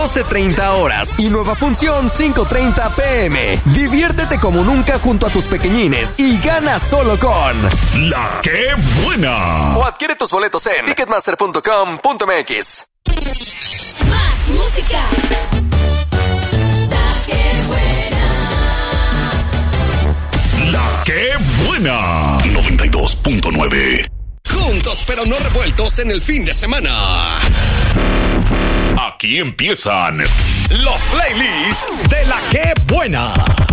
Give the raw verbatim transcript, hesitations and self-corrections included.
doce treinta horas y nueva función cinco treinta pm. Diviértete como nunca junto a tus pequeñines y gana solo con La Que Buena. O adquiere tus boletos en ticketmaster punto com punto m x. Más música. La Que Buena. La Que Buena. noventa y dos punto nueve. Juntos pero no revueltos en el fin de semana. Aquí empiezan los playlists de La Que Buena.